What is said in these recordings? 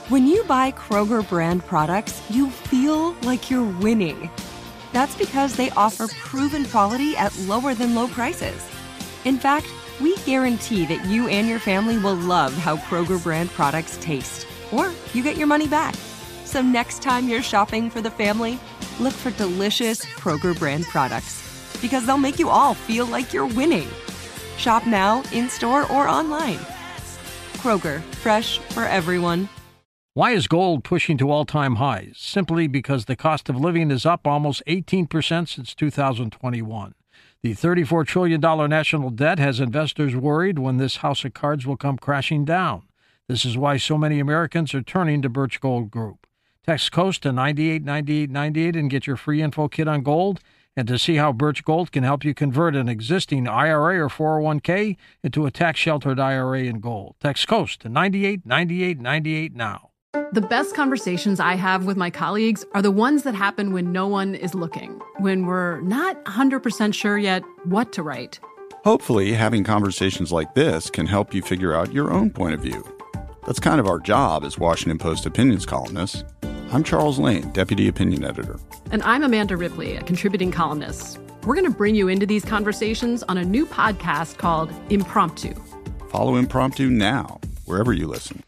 When you buy Kroger brand products, you feel like you're winning. That's because they offer proven quality at lower than low prices. In fact, we guarantee that you and your family will love how Kroger brand products taste, or you get your money back. So next time you're shopping for the family, look for delicious Kroger brand products, because they'll make you all feel like you're winning. Shop now, in-store, or online. Kroger, fresh for everyone. Why is gold pushing to all-time highs? Simply because the cost of living is up almost 18% since 2021. The $34 trillion national debt has investors worried when this house of cards will come crashing down. This is why so many Americans are turning to Birch Gold Group. Text COAST to 989898 and get your free info kit on gold, and to see how Birch Gold can help you convert an existing IRA or 401k into a tax-sheltered IRA in gold. Text COAST to 989898 now. The best conversations I have with my colleagues are the ones that happen when no one is looking, when we're not 100% sure yet what to write. Hopefully, having conversations like this can help you figure out your own point of view. That's kind of our job as Washington Post opinions columnists. I'm Charles Lane, Deputy Opinion Editor. And I'm Amanda Ripley, a contributing columnist. We're going to bring you into these conversations on a new podcast called Impromptu. Follow Impromptu now, wherever you listen.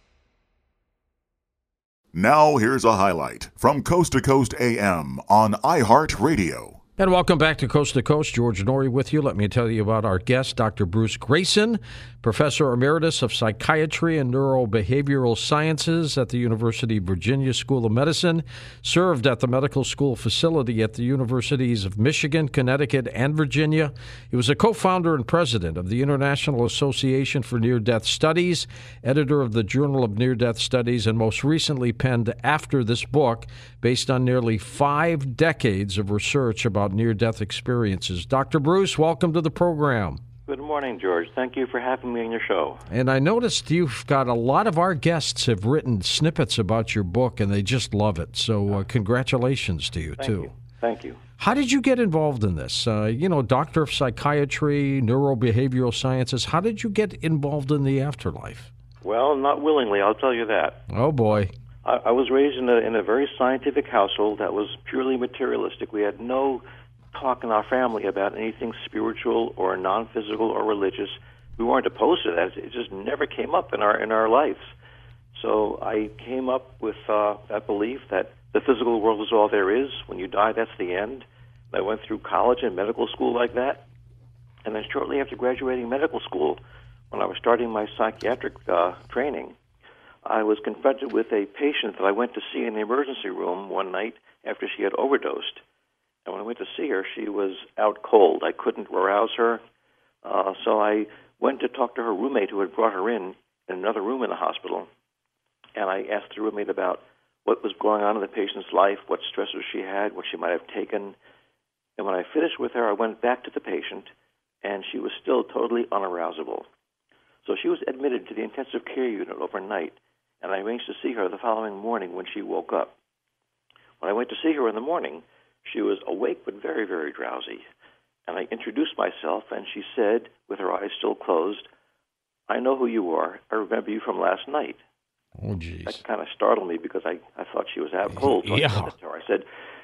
Now here's a highlight from Coast to Coast AM on iHeartRadio. And welcome back to Coast, George Norrie with you. Let me tell you about our guest, Dr. Bruce Greyson, Professor Emeritus of Psychiatry and Neurobehavioral Sciences at the University of Virginia School of Medicine, served at the medical school facility at the Universities of Michigan, Connecticut, and Virginia. He was a co-founder and president of the International Association for Near-Death Studies, editor of the Journal of Near-Death Studies, and most recently penned After This Book, based on nearly 5 decades of research about near-death experiences. Dr. Bruce, welcome to the program. Good morning, George. Thank you for having me on your show. And I noticed you've got a lot of our guests have written snippets about your book, and they just love it. So congratulations to you, too. Thank you. How did you get involved in this? Doctor of Psychiatry, Neurobehavioral Sciences. How did you get involved in the afterlife? Well, not willingly, I'll tell you that. Oh, boy. I was raised in a very scientific household that was purely materialistic. We had no talk in our family about anything spiritual or non-physical or religious. We weren't opposed to that. It just never came up in our lives. So I came up with that belief that the physical world is all there is. When you die, that's the end. I went through college and medical school like that. And then shortly after graduating medical school, when I was starting my psychiatric training, I was confronted with a patient that I went to see in the emergency room one night after she had overdosed. And when I went to see her, she was out cold. I couldn't arouse her. So I went to talk to her roommate who had brought her in another room in the hospital. And I asked the roommate about what was going on in the patient's life, what stressors she had, what she might have taken. And when I finished with her, I went back to the patient, and she was still totally unarousable. So she was admitted to the intensive care unit overnight, and I arranged to see her the following morning when she woke up. When I went to see her in the morning, she was awake but very, very drowsy. And I introduced myself, and she said, with her eyes still closed, "I know who you are. I remember you from last night." Oh, geez. That kind of startled me because I thought she was out cold. So yeah. I said it to her. I said,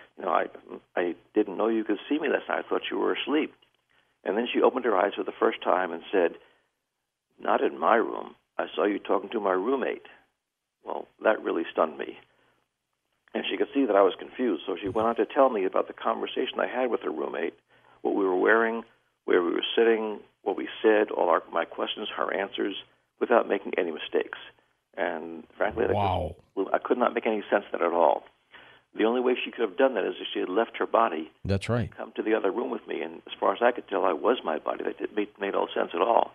I didn't know you could see me last night. I thought you were asleep. And then she opened her eyes for the first time and said, "Not in my room. I saw you talking to my roommate." Well, that really stunned me. And she could see that I was confused, so she went on to tell me about the conversation I had with her roommate, what we were wearing, where we were sitting, what we said, my questions, her answers, without making any mistakes. And frankly, wow. I could not make any sense of that at all. The only way she could have done that is if she had left her body. That's right. Come to the other room with me, and as far as I could tell, I was my body. That made no sense at all.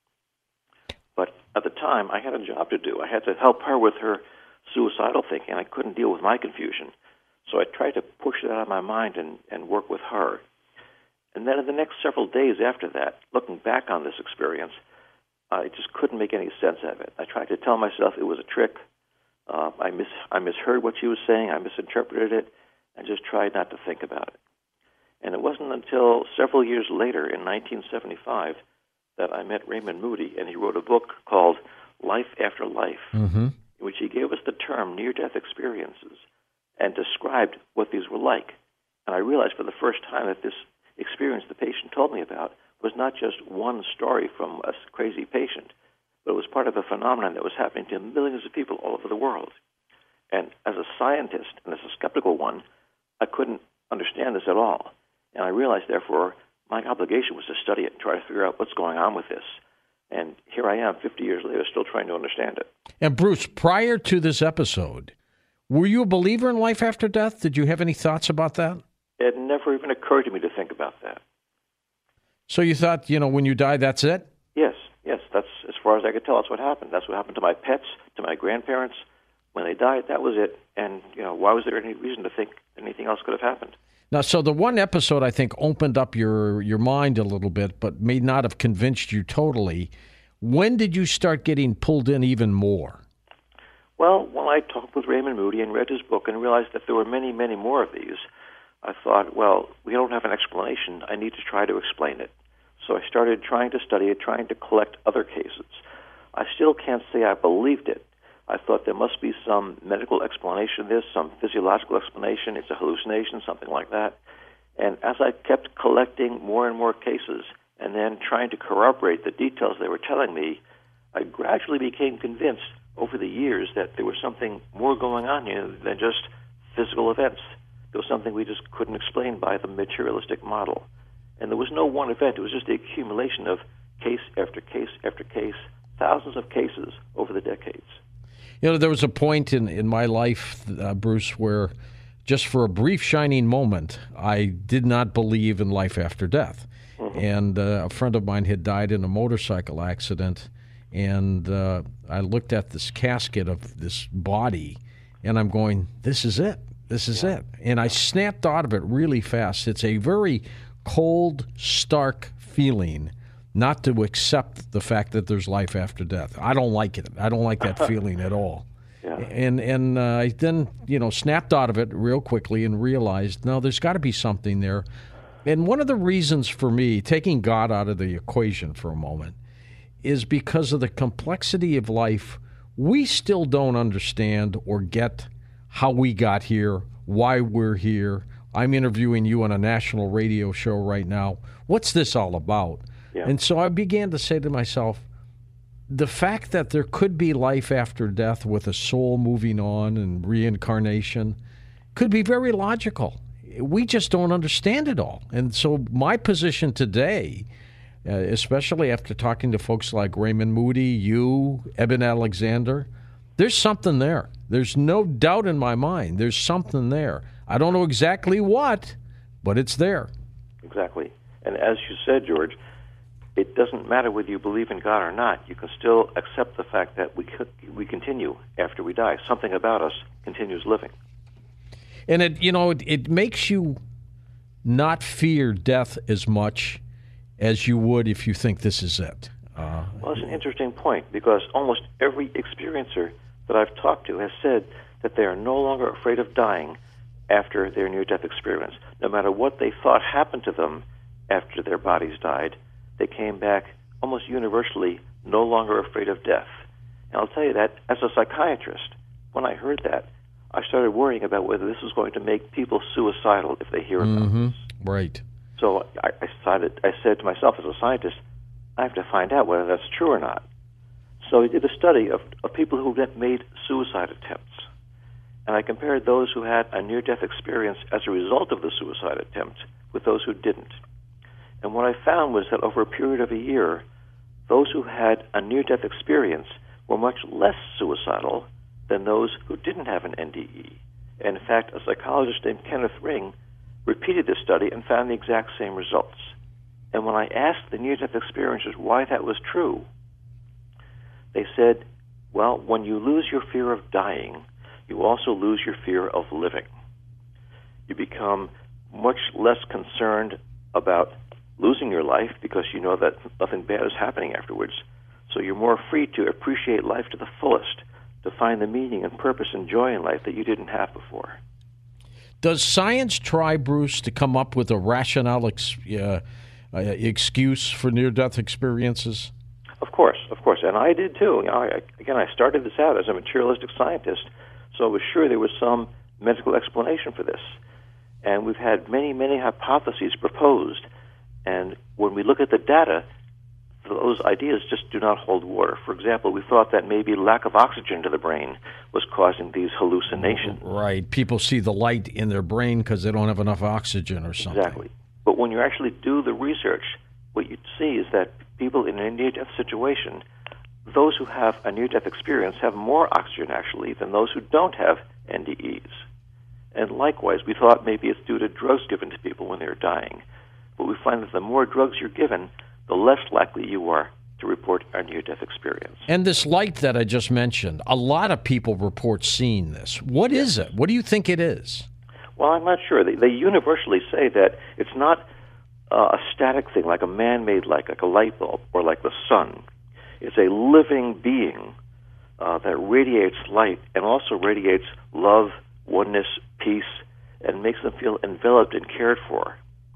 But at the time, I had a job to do. I had to help her with her suicidal thinking. I couldn't deal with my confusion. So I tried to push it out of my mind and work with her. And then in the next several days after that, looking back on this experience, I just couldn't make any sense of it. I tried to tell myself it was a trick. I misheard what she was saying. I misinterpreted it, and just tried not to think about it. And it wasn't until several years later, in 1975, that I met Raymond Moody, and he wrote a book called Life After Life, in which he gave us the term near-death experiences and described what these were like. And I realized for the first time that this experience the patient told me about was not just one story from a crazy patient, but it was part of a phenomenon that was happening to millions of people all over the world. And as a scientist, and as a skeptical one, I couldn't understand this at all. And I realized, therefore, my obligation was to study it and try to figure out what's going on with this. And here I am, 50 years later, still trying to understand it. And Bruce, prior to this episode, were you a believer in life after death? Did you have any thoughts about that? It never even occurred to me to think about that. So you thought, when you die, that's it? Yes. That's as far as I could tell. That's what happened. That's what happened to my pets, to my grandparents. When they died, that was it. And, why was there any reason to think anything else could have happened? Now, so the one episode, I think, opened up your mind a little bit, but may not have convinced you totally. When did you start getting pulled in even more? Well, when I talked with Raymond Moody and read his book and realized that there were many, many more of these, I thought, well, we don't have an explanation. I need to try to explain it. So I started trying to study it, trying to collect other cases. I still can't say I believed it. I thought there must be some medical explanation of this, some physiological explanation. It's a hallucination, something like that. And as I kept collecting more and more cases and then trying to corroborate the details they were telling me, I gradually became convinced over the years that there was something more going on here than just physical events. There was something we just couldn't explain by the materialistic model. And there was no one event. It was just the accumulation of case after case after case, thousands of cases over the decades. There was a point in my life, Bruce, where just for a brief shining moment, I did not believe in life after death. Mm-hmm. And a friend of mine had died in a motorcycle accident, and I looked at this casket of this body, and I'm going, this is it. This is it. And I snapped out of it really fast. It's a very cold, stark feeling not to accept the fact that there's life after death. I don't like it. I don't like that feeling at all. Yeah. And I then, snapped out of it real quickly and realized, no, there's got to be something there. And one of the reasons for me, taking God out of the equation for a moment, is because of the complexity of life. We still don't understand or get how we got here, why we're here. I'm interviewing you on a national radio show right now. What's this all about? Yeah. And so I began to say to myself, the fact that there could be life after death with a soul moving on and reincarnation could be very logical. We just don't understand it all. And so my position today, especially after talking to folks like Raymond Moody, you, Eben Alexander, there's something there. There's no doubt in my mind. There's something there. I don't know exactly what, but it's there. Exactly. And as you said, George, it doesn't matter whether you believe in God or not. You can still accept the fact that we continue after we die. Something about us continues living. And it makes you not fear death as much as you would if you think this is it. Well, it's an interesting point, because almost every experiencer that I've talked to has said that they are no longer afraid of dying after their near-death experience. No matter what they thought happened to them after their bodies died, they came back almost universally no longer afraid of death. And I'll tell you that as a psychiatrist, when I heard that, I started worrying about whether this was going to make people suicidal if they hear about this. Right. So I said to myself as a scientist, I have to find out whether that's true or not. So I did a study of people who had made suicide attempts. And I compared those who had a near-death experience as a result of the suicide attempt with those who didn't. And what I found was that over a period of a year, those who had a near-death experience were much less suicidal than those who didn't have an NDE. And in fact, a psychologist named Kenneth Ring repeated this study and found the exact same results. And when I asked the near-death experiencers why that was true, they said, well, when you lose your fear of dying, you also lose your fear of living. You become much less concerned about losing your life because you know that nothing bad is happening afterwards. So you're more free to appreciate life to the fullest, to find the meaning and purpose and joy in life that you didn't have before. Does science try, Bruce, to come up with a rationale excuse for near-death experiences? Of course. And I did too. I started this out as a materialistic scientist, So I was sure there was some medical explanation for this. And we've had many, many hypotheses proposed. And when we look at the data, those ideas just do not hold water. For example, we thought that maybe lack of oxygen to the brain was causing these hallucinations. Right. People see the light in their brain because they don't have enough oxygen or something. Exactly. But when you actually do the research, what you see is that people in a near-death situation, those who have a near-death experience have more oxygen, actually, than those who don't have NDEs. And likewise, we thought maybe it's due to drugs given to people when they're dying. But we find that the more drugs you're given, the less likely you are to report a near-death experience. And this light that I just mentioned, a lot of people report seeing this. What is it? What do you think it is? Well, I'm not sure. They universally say that it's not a static thing like a man-made light, like a light bulb, or like the sun. It's a living being that radiates light and also radiates love, oneness, peace, and makes them feel enveloped and cared for.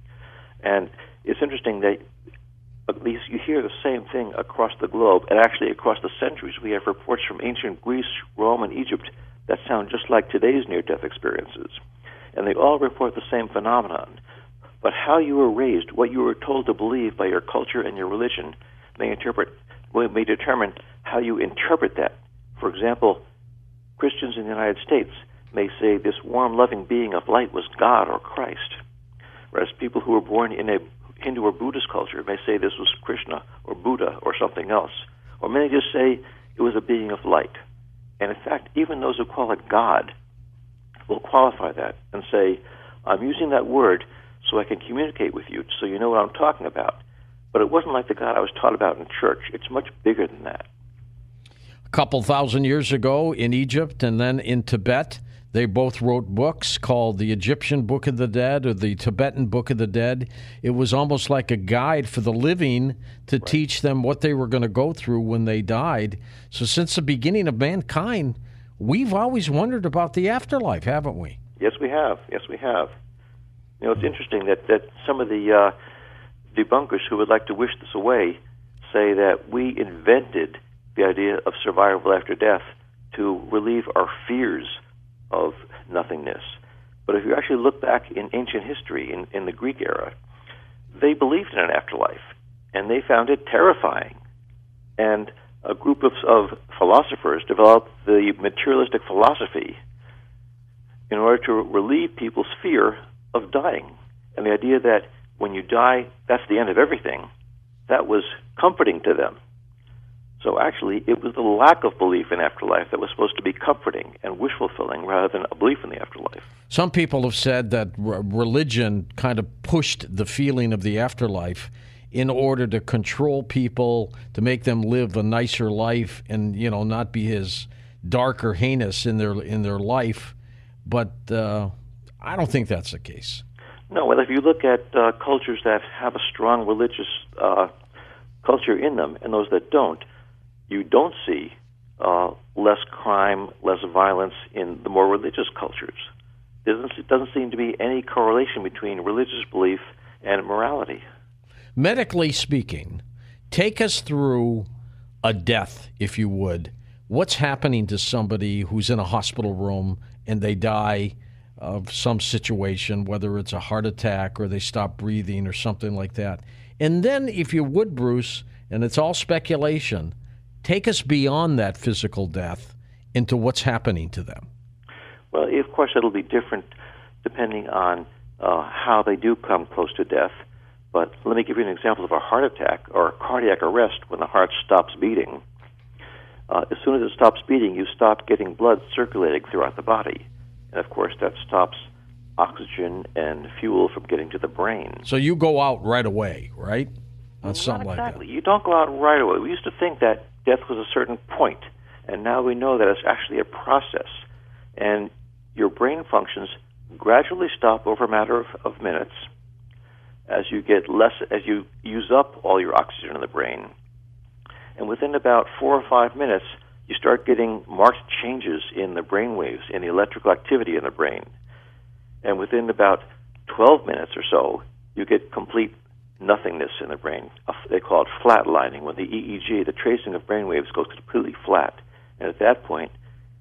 And it's interesting that at least you hear the same thing across the globe, and actually across the centuries. We have reports from ancient Greece, Rome, and Egypt that sound just like today's near-death experiences. And they all report the same phenomenon. But how you were raised, what you were told to believe by your culture and your religion, may determine how you interpret that. For example, Christians in the United States may say this warm, loving being of light was God or Christ, whereas people who were born in a Hindu or Buddhist culture may say this was Krishna or Buddha or something else. Or many just say it was a being of light. And in fact, even those who call it God will qualify that and say, I'm using that word so I can communicate with you, so you know what I'm talking about. But it wasn't like the God I was taught about in church. It's much bigger than that. A couple thousand years ago in Egypt and then in Tibet, they both wrote books called the Egyptian Book of the Dead or the Tibetan Book of the Dead. It was almost like a guide for the living to teach them what they were going to go through when they died. So since the beginning of mankind, we've always wondered about the afterlife, haven't we? Yes, we have. Yes, we have. You know, it's interesting that some of the debunkers who would like to wish this away say that we invented the idea of survival after death to relieve our fears of nothingness. But if you actually look back in ancient history, in the Greek era, they believed in an afterlife, and they found it terrifying. And a group of philosophers developed the materialistic philosophy in order to relieve people's fear of dying. And the idea that when you die, that's the end of everything, that was comforting to them. So actually, it was the lack of belief in afterlife that was supposed to be comforting and wish-fulfilling rather than a belief in the afterlife. Some people have said that religion kind of pushed the feeling of the afterlife in order to control people, to make them live a nicer life and, you know, not be as dark or heinous in their life. But I don't think that's the case. No, well, if you look at cultures that have a strong religious culture in them and those that don't, you don't see less crime, less violence in the more religious cultures. There doesn't seem to be any correlation between religious belief and morality. Medically speaking, take us through a death, if you would. What's happening to somebody who's in a hospital room and they die of some situation, whether it's a heart attack or they stop breathing or something like that? And then, if you would, Bruce, and it's all speculation, take us beyond that physical death into what's happening to them. Well, of course, it'll be different depending on how they do come close to death. But let me give you an example of a heart attack or a cardiac arrest when the heart stops beating. As soon as it stops beating, you stop getting blood circulating throughout the body. And, of course, that stops oxygen and fuel from getting to the brain. So you go out right away, right? On something Not exactly. like that. You don't go out right away. We used to think that death was a certain point, and now we know that it's actually a process. And your brain functions gradually stop over a matter of minutes as you get less, as you use up all your oxygen in the brain. And within about 4 or 5 minutes, you start getting marked changes in the brain waves, in the electrical activity in the brain. And within about 12 minutes or so, you get complete nothingness in the brain. They call it flatlining, when the EEG, the tracing of brain waves, goes completely flat. And at that point,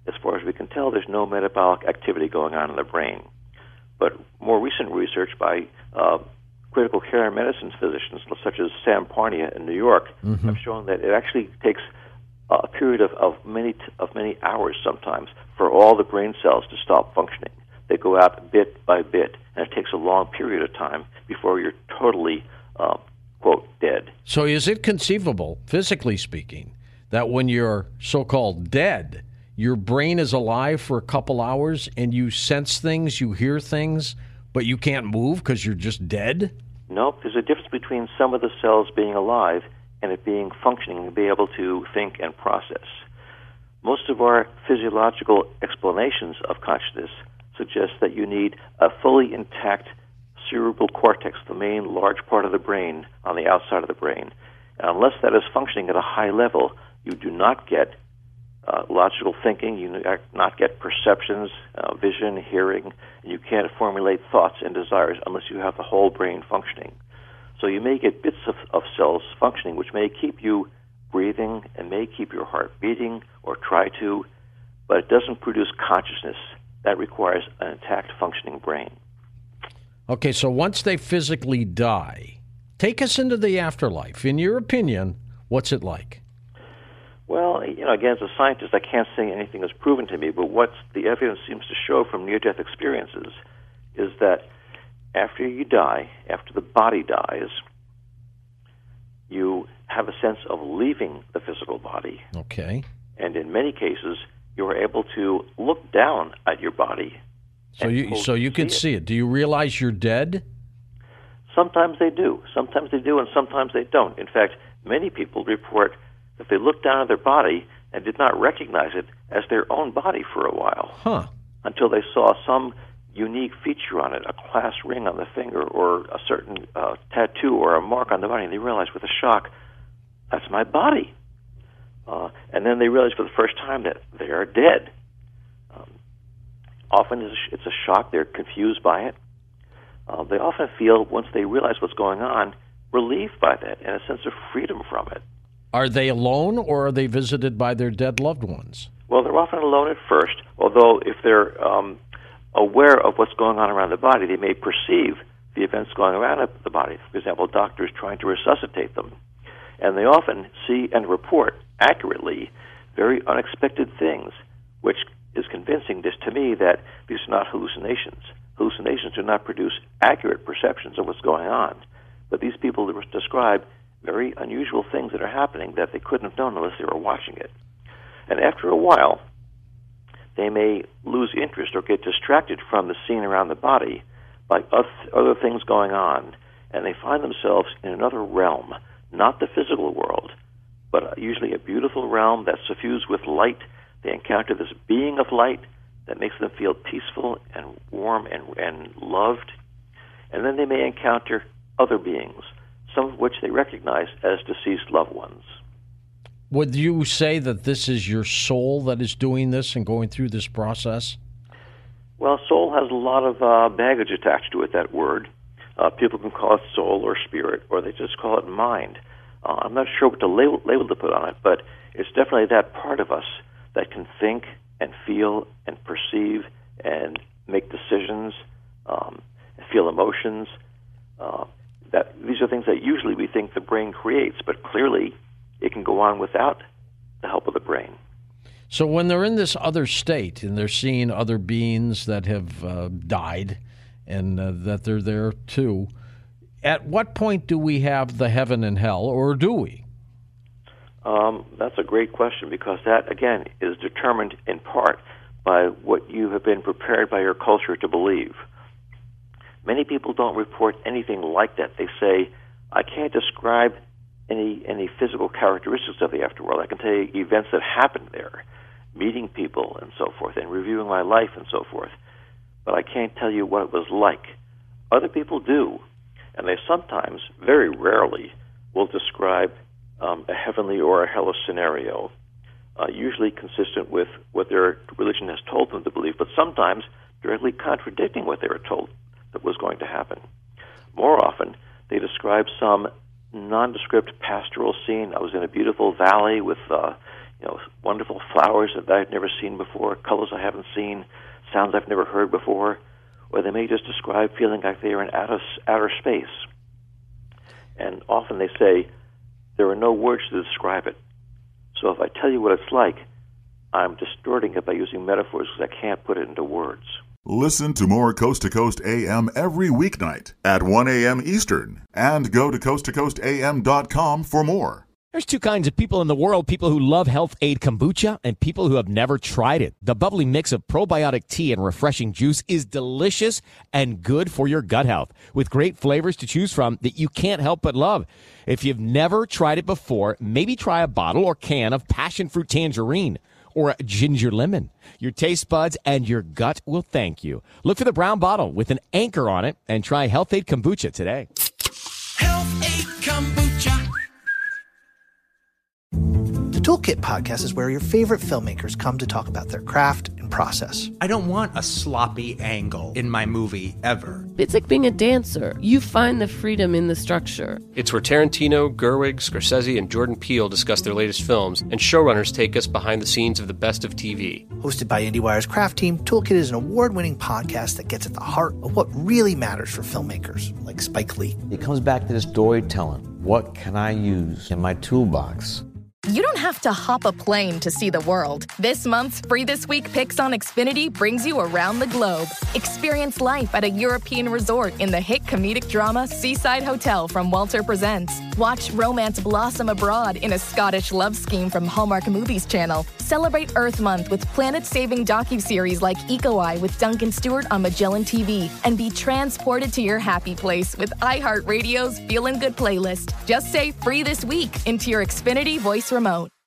as far as we can tell, there's no metabolic activity going on in the brain. But more recent research by critical care medicine physicians, such as Sam Parnia in New York, have shown that it actually takes a period of many hours sometimes for all the brain cells to stop functioning. They go out bit by bit, and it takes a long period of time before you're totally, quote, dead. So is it conceivable, physically speaking, that when you're so-called dead, your brain is alive for a couple hours and you sense things, you hear things, but you can't move because you're just dead? No, there's a difference between some of the cells being alive and it being functioning and be able to think and process. Most of our physiological explanations of consciousness suggest that you need a fully intact cerebral cortex, the main large part of the brain on the outside of the brain. And unless that is functioning at a high level, you do not get logical thinking, you do not get perceptions, vision, hearing, and you can't formulate thoughts and desires unless you have the whole brain functioning. So you may get bits of cells functioning, which may keep you breathing and may keep your heart beating or try to, but it doesn't produce consciousness. That requires an intact functioning brain. Okay, so once they physically die, take us into the afterlife. In your opinion, what's it like? Well, again, as a scientist, I can't say anything is proven to me, but what the evidence seems to show from near-death experiences is that after you die, after the body dies, you have a sense of leaving the physical body. Okay. And in many cases, you are able to look down at your body. So you can see it. Do you realize you're dead? Sometimes they do. Sometimes they do, and sometimes they don't. In fact, many people report that they looked down at their body and did not recognize it as their own body for a while, until they saw some unique feature on it, a class ring on the finger or a certain tattoo or a mark on the body, and they realized with a shock, that's my body. And then they realize for the first time that they are dead. Often it's a shock. They're confused by it. They often feel, once they realize what's going on, relieved by that and a sense of freedom from it. Are they alone, or are they visited by their dead loved ones? Well, they're often alone at first, although if they're aware of what's going on around the body, they may perceive the events going around the body. For example, doctors trying to resuscitate them. And they often see and report accurately very unexpected things, which is convincing this to me that these are not hallucinations. Hallucinations do not produce accurate perceptions of what's going on. But these people describe very unusual things that are happening that they couldn't have known unless they were watching it. And after a while, they may lose interest or get distracted from the scene around the body by other things going on, and they find themselves in another realm, not the physical world, but usually a beautiful realm that's suffused with light. They encounter this being of light that makes them feel peaceful and warm and loved. And then they may encounter other beings, some of which they recognize as deceased loved ones. Would you say that this is your soul that is doing this and going through this process? Well, soul has a lot of baggage attached to it, that word. People can call it soul or spirit, or they just call it mind. I'm not sure what label to put on it, but it's definitely that part of us that can think and feel and perceive and make decisions, feel emotions. That these are things that usually we think the brain creates, but clearly it can go on without the help of the brain. So when they're in this other state and they're seeing other beings that have died and that they're there too, at what point do we have the heaven and hell, or do we? That's a great question, because that, again, is determined in part by what you have been prepared by your culture to believe. Many people don't report anything like that. They say, I can't describe any physical characteristics of the afterworld. I can tell you events that happened there, meeting people and so forth, and reviewing my life and so forth. But I can't tell you what it was like. Other people do, and they sometimes, very rarely, will describe a heavenly or a hellish scenario, usually consistent with what their religion has told them to believe, but sometimes directly contradicting what they were told that was going to happen. More often, they describe some nondescript pastoral scene. I was in a beautiful valley with wonderful flowers that I've never seen before, colors I haven't seen, sounds I've never heard before, or they may just describe feeling like they are in outer space. And often they say, there are no words to describe it. So if I tell you what it's like, I'm distorting it by using metaphors because I can't put it into words. Listen to more Coast to Coast AM every weeknight at 1 a.m. Eastern, and go to coasttocoastam.com for more. There's two kinds of people in the world, people who love Health Aid Kombucha and people who have never tried it. The bubbly mix of probiotic tea and refreshing juice is delicious and good for your gut health, with great flavors to choose from that you can't help but love. If you've never tried it before, maybe try a bottle or can of passion fruit tangerine or a ginger lemon. Your taste buds and your gut will thank you. Look for the brown bottle with an anchor on it and try Health Aid Kombucha today. Health Aid Kombucha. The Toolkit podcast is where your favorite filmmakers come to talk about their craft and process. I don't want a sloppy angle in my movie ever. It's like being a dancer. You find the freedom in the structure. It's where Tarantino, Gerwig, Scorsese, and Jordan Peele discuss their latest films, and showrunners take us behind the scenes of the best of TV. Hosted by IndieWire's craft team, Toolkit is an award-winning podcast that gets at the heart of what really matters for filmmakers, like Spike Lee. It comes back to the storytelling. What can I use in my toolbox? You don't have to hop a plane to see the world. This month's Free This Week Picks on Xfinity brings you around the globe. Experience life at a European resort in the hit comedic drama Seaside Hotel from Walter Presents. Watch romance blossom abroad in a Scottish love scheme from Hallmark Movies Channel. Celebrate Earth Month with planet-saving docuseries like Eco-Eye with Duncan Stewart on Magellan TV. And be transported to your happy place with iHeartRadio's Feelin' Good playlist. Just say Free This Week into your Xfinity voice remote.